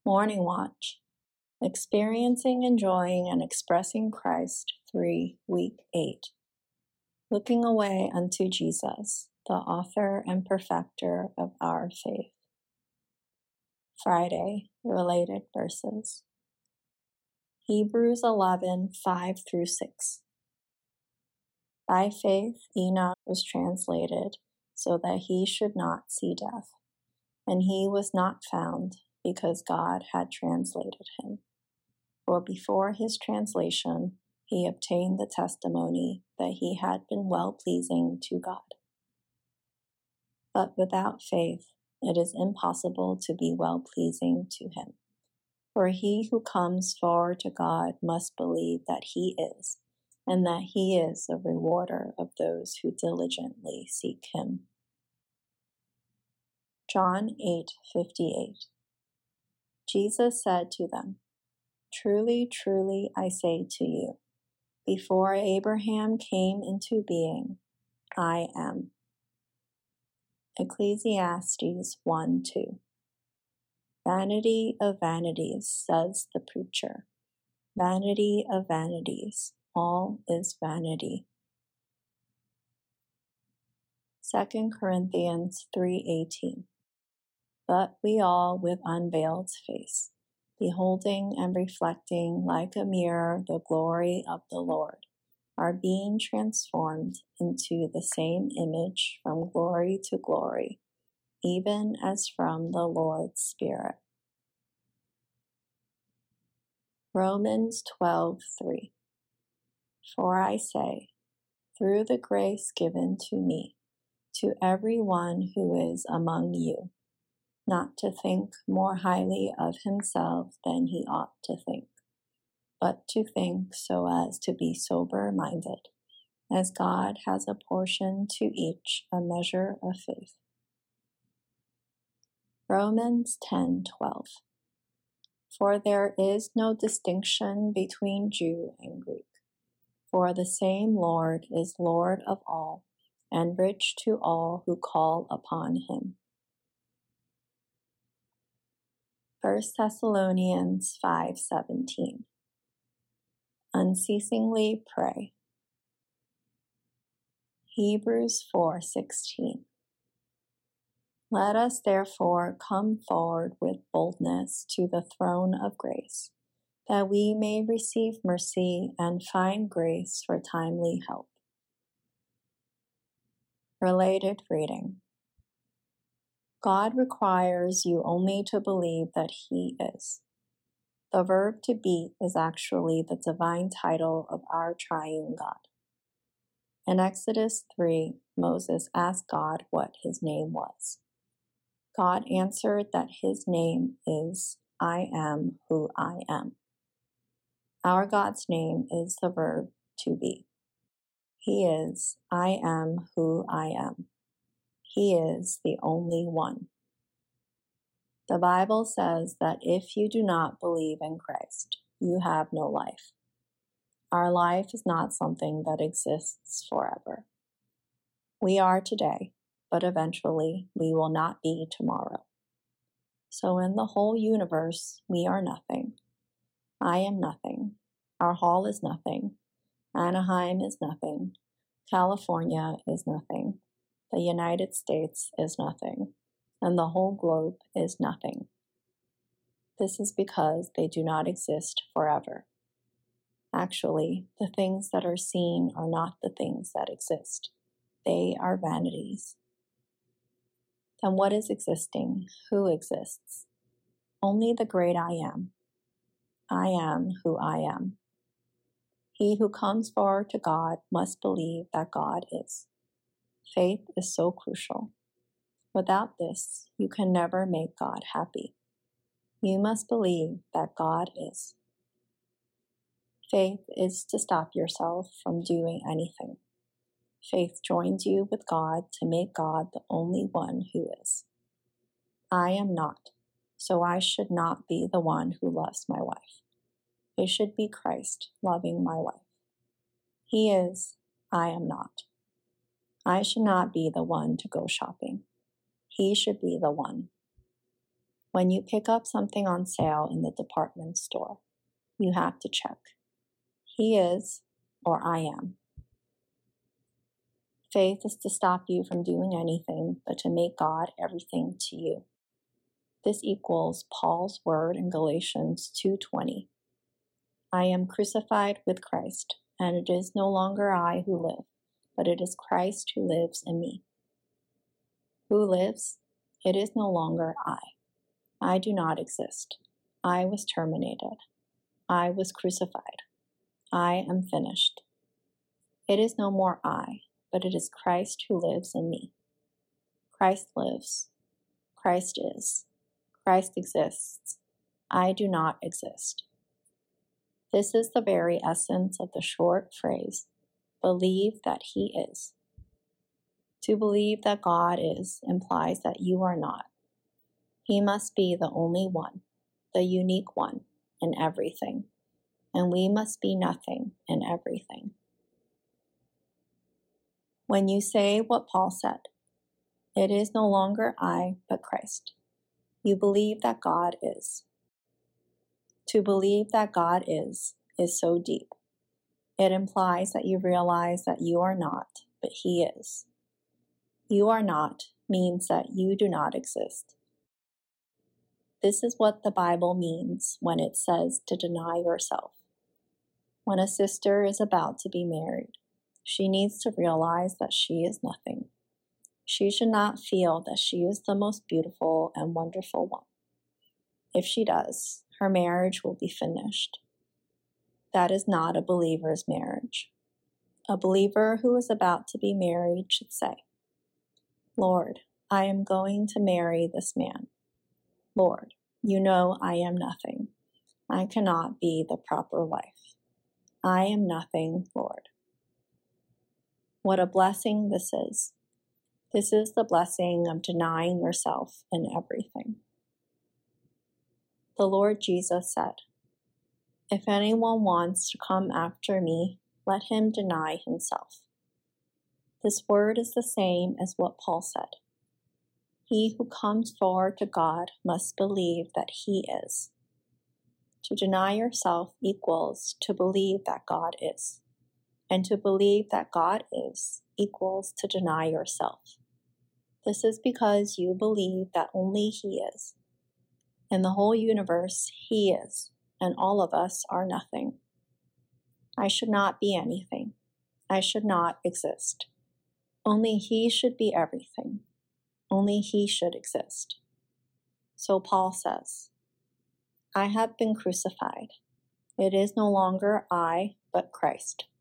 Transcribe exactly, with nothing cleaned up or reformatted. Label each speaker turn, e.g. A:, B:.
A: Morning Watch, Experiencing, Enjoying, and Expressing Christ three, Week eight. Looking away unto Jesus, the author and perfecter of our faith. Friday, related verses. Hebrews eleven, five through six. By faith Enoch was translated so that he should not see death, and he was not found because God had translated him. For before his translation he obtained the testimony that he had been well-pleasing to God. But without faith it is impossible to be well-pleasing to him. For he who comes forward to God must believe that he is, and that he is a rewarder of those who diligently seek him. John eight fifty-eight. Jesus said to them, Truly, truly, I say to you, before Abraham came into being, I am. Ecclesiastes one two. Vanity of vanities, says the preacher. Vanity of vanities, all is vanity. Second Corinthians three eighteen. But we all with unveiled face, beholding and reflecting like a mirror the glory of the Lord, are being transformed into the same image from glory to glory, even as from the Lord's Spirit. Romans twelve three. For I say, through the grace given to me, to every one who is among you, not to think more highly of himself than he ought to think, but to think so as to be sober-minded, as God has apportioned to each a measure of faith. Romans ten twelve. For there is no distinction between Jew and Greek, for the same Lord is Lord of all, and rich to all who call upon him. First Thessalonians five seventeen. Unceasingly pray. Hebrews four sixteen. Let us therefore come forward with boldness to the throne of grace, that we may receive mercy and find grace for timely help. Related reading. God requires you only to believe that he is. The verb to be is actually the divine title of our triune God. In Exodus three, Moses asked God what his name was. God answered that his name is I am who I am. Our God's name is the verb to be. He is I am who I am. He is the only one. The Bible says that if you do not believe in Christ, you have no life. Our life is not something that exists forever. We are today, but eventually we will not be tomorrow. So in the whole universe, we are nothing. I am nothing. Our hall is nothing. Anaheim is nothing. California is nothing. The United States is nothing. And the whole globe is nothing. This is because they do not exist forever. Actually, the things that are seen are not the things that exist. They are vanities. Then what is existing? Who exists? Only the great I am. I am who I am. He who comes forward to God must believe that God is. Faith is so crucial. Without this, you can never make God happy. You must believe that God is. Faith is to stop yourself from doing anything. Faith joins you with God to make God the only one who is. I am not, so I should not be the one who loves my wife. It should be Christ loving my wife. He is, I am not. I should not be the one to go shopping. He should be the one. When you pick up something on sale in the department store, you have to check, he is or I am. Faith is to stop you from doing anything but to make God everything to you. This equals Paul's word in Galatians two twenty. I am crucified with Christ, and it is no longer I who live, but it is Christ who lives in me. Who lives? It is no longer I. I do not exist. I was terminated. I was crucified. I am finished. It is no more I, but it is Christ who lives in me. Christ lives. Christ is. Christ exists. I do not exist. This is the very essence of the short phrase, believe that he is. To believe that God is implies that you are not. He must be the only one, the unique one in everything, and we must be nothing in everything. When you say what Paul said, it is no longer I, but Christ. You believe that God is. To believe that God is, is so deep. It implies that you realize that you are not, but he is. You are not means that you do not exist. This is what the Bible means when it says to deny yourself. When a sister is about to be married, she needs to realize that she is nothing. She should not feel that she is the most beautiful and wonderful one. If she does, her marriage will be finished. That is not a believer's marriage. A believer who is about to be married should say, Lord, I am going to marry this man. Lord, you know I am nothing. I cannot be the proper wife. I am nothing, Lord. What a blessing this is. This is the blessing of denying yourself in everything. The Lord Jesus said, if anyone wants to come after me, let him deny himself. This word is the same as what Paul said. He who comes forward to God must believe that he is. To deny yourself equals to believe that God is. And to believe that God is equals to deny yourself. This is because you believe that only he is. In the whole universe, he is, and all of us are nothing. I should not be anything. I should not exist. Only he should be everything. Only he should exist. So Paul says, I have been crucified. It is no longer I, but Christ.